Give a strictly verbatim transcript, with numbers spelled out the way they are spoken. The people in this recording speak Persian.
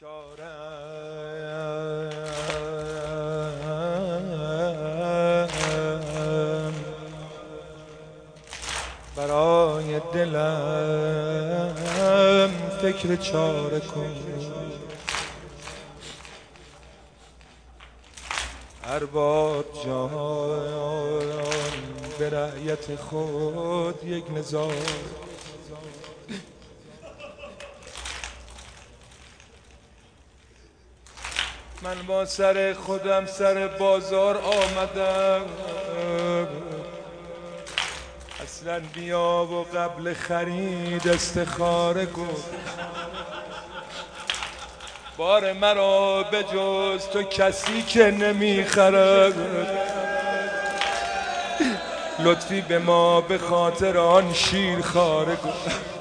بیچاره‌ام برای دلم فکر چاره کن. ارباب جان به رعیت خود یک نظام. من با سر خودم سر بازار آمدم، اصلا بیا و قبل خرید استخاره کن. بار مرا به جز تو کسی که نمیخرد، لطفی به ما به خاطر آن شیر خاره کن.